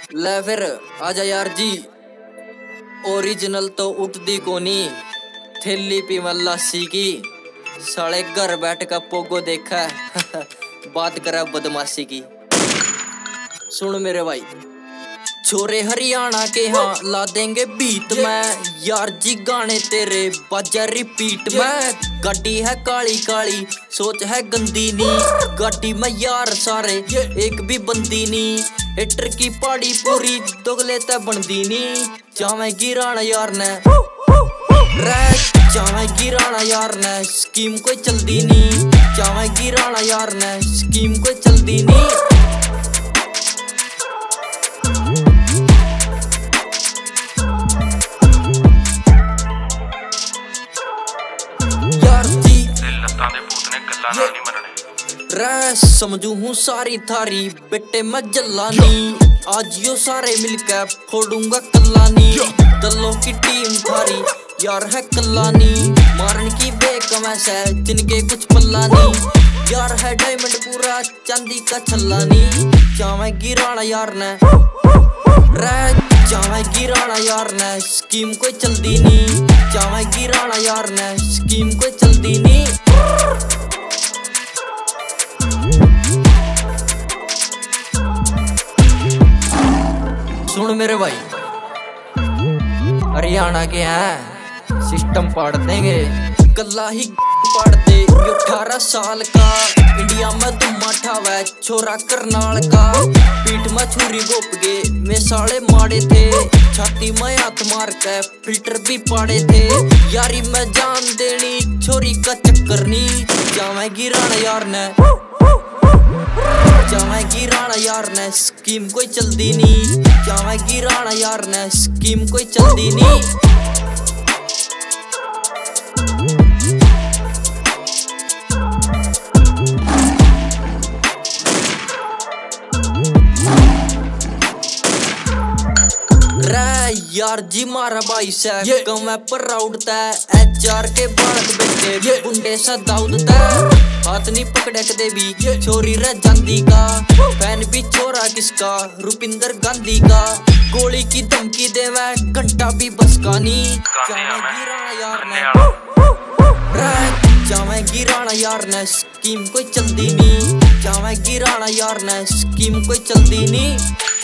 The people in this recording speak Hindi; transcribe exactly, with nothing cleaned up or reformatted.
ले फिर आजा यार जी। ओरिजिनल तो उठदी कोनी, थैली पी लस्सी की। साले घर बैठ कर पोगो देखा है बात करा बदमाशी की। सुन मेरे भाई, छोरे हरियाणा के हाँ ला देंगे बीट में। यार जी गाने तेरे बाजा रिपीट में। गाड़ी है काली काली, सोच है गंदी नी। गाड़ी में यार सारे एक भी बंदी नी। हिटर की पाड़ी पूरी दोगले ते बनदी नी। चावे गिराना यार ने चावे गिराना यार ने स्कीम कोई चलदी नी। चावे गिराना यार ने स्कीम कोई चलदी नी। रे समझू हूँ सारी थारी बेटे मैं जल्लानी। आज यो सारे मिलकर फोड़ूंगा कल्लानी। दलों की टीम थारी यार है कल्लानी। मारन की बेकमैस है जिनके कुछ पल्लानी। यार है डायमंड पूरा चांदी का छल्लानी। चावे गिराना यार ने रे चावे गिराना यार ने स्कीम कोई चलदी नी। चावे गिराना यार ने स्कीम कोई चलदी नी। सुन मेरे भाई, हरियाणा के हैं सिस्टम पाड़ देंगे। कल्ला ही पाड़ दे अठारह साल का। इंडिया में तुम ठावा छोरा करनाल का। पीठ में छुरी गोप गे में साले मारे थे। छाती में हाथ मार के फिल्टर भी पाड़े थे। यारी में जान देनी छोरी का चक्कर नी। चावे गिराना यार ने चावे गिराना यार ने स्कीम कोई चलदी नी। चावे गिराना यार ने स्कीम कोई चलदी नी। यार जी मारा भाई से कम पर राउडता है। एचआर के बालक बेटे गुंडे सा दाऊदता है। हाथ नहीं पकड़े कदे भी छोरी रह जांदी का। फैन भी छोरा किसका रुपिंदर गांधी का। गोली की धमकी दे मैं घंटा भी बसकानी। चावे गिराना यार ने चावे गिराना यार ने स्कीम कोई चलदी नी। चावे गिराना यार ने स्कीम कोई चलदी नी।